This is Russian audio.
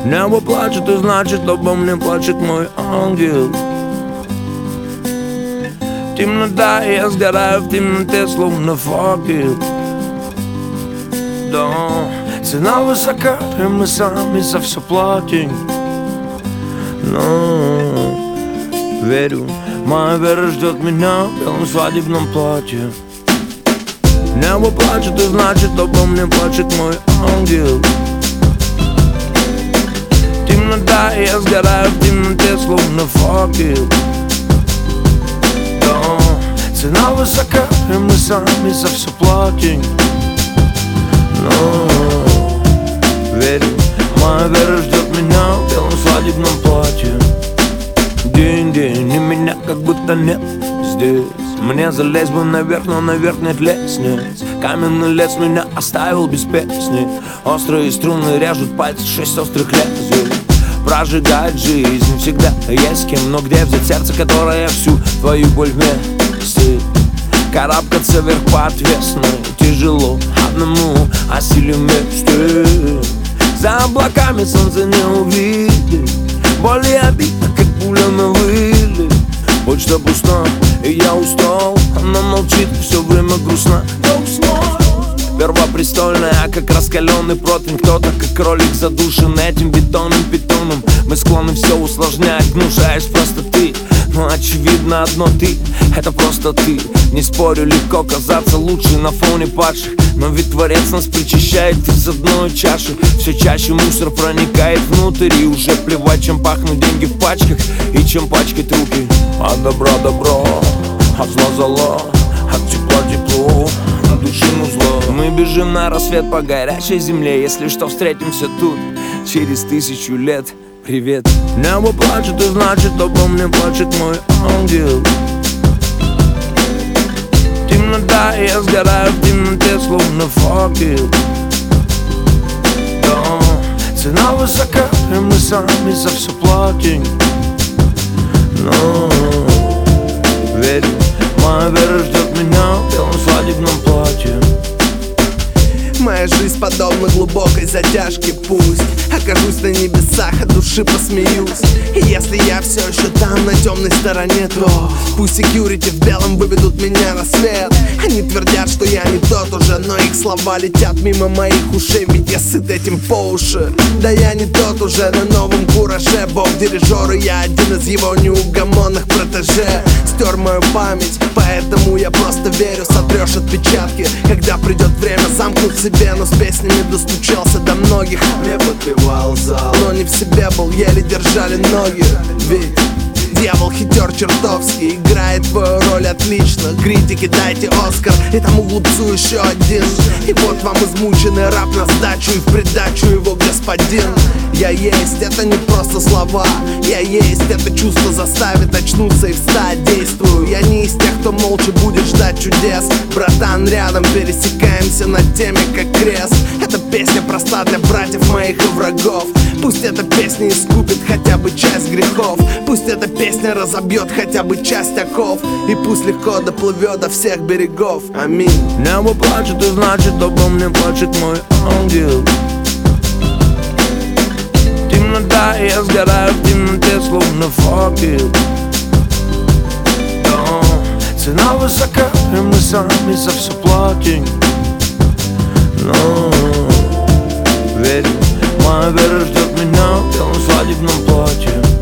Небо плачет, и значит обо мне плачет мой ангел. Темнота, я сгораю в темноте, словно факел. Да, цена высока, и мы сами за все платим. Но верю, моя вера ждет меня в белом свадебном платье. Небо плачет, и значит обо мне плачет мой ангел. Темнота, я сгораю в темноте, словно факел. Да, цена высока, и мы сами за все платим. Но верю, моя вера ждет меня в белом свадебном платье. День-день, и меня как будто нет здесь. Мне залезть бы наверх, но наверх нет лестниц. Каменный лес меня оставил без песни. Острые струны режут пальцы, 6 острых лезвий. Прожигает жизнь, всегда есть кем. Но где взять сердце, которое всю твою боль вместит? Карабкаться вверх по отвесной тяжело одному, а силе вместе. За облаками солнце не увидит. Боль и обида, как пуля на вылет. Почта пуста, и я устал. Она молчит, все время грустно. Первопрестольная, как раскаленный противень. Кто-то, как кролик, задушен этим бетонным питоном. Мы склонны все усложнять, гнушаясь простоты. Но очевидно одно, ты, это просто ты. Не спорю, легко казаться лучше на фоне падших. Но ведь Творец нас причащает из одной чаши. Все чаще мусор проникает внутрь. И уже плевать, чем пахнут деньги в пачках и чем пачкать руки. От добра добро, от зла зло, от тепла тепло, от души зло. Мы бежим на рассвет по горячей земле. Если что, встретимся тут через 1000 лет. Привет. Небо плачет, и значит обо мне плачет мой ангел. Темнота, я сгораю в темноте, словно факел. Да, цена высока, и мы сами за все платим. Но верю, моя вера ждет меня в белом свадебном платье. Моя жизнь подобна глубокой затяжке. Пусть окажусь на небесах, от души посмеюсь. И если я все еще там, на темной стороне, то пусть секьюрити в белом выведут меня на свет. Они твердят, что я не тот уже, но их слова летят мимо моих ушей. Ведь я сыт этим по уши. Да я не тот уже на новом кураже. Бог дирижер, и я один из его неугомонных протеже. Стер мою память, поэтому я просто верю. Сотрешь отпечатки, когда придет время замкнуть себя. Но с песнями достучался до многих. Мне подпевал зал, но не в себе был, еле держали ноги. Ведь дьявол хитер чертовский, играет твою роль отлично. Критики, дайте Оскар и тому глупцу еще один. И вот вам измученный раб на сдачу, и в придачу его господин. Я есть, это не просто слова. Я есть, это чувство заставит очнуться и встать. Действую, я не из тех, кто молча будет ждать чудес. Братан, рядом пересекаемся над теми, как крест. Эта песня проста для братьев моих и врагов. Пусть эта песня искупит хотя бы часть грехов. Пусть эта песня разобьет хотя бы часть оков. И пусть легко доплывет до всех берегов. Аминь. Небо плачет, и значит обо мне плачет мой ангел. Темнота, я сгораю в темноте, словно факел. Да, цена высока, и мы сами за все платим. Но верю, моя вера ждет меня в белом свадебном платье.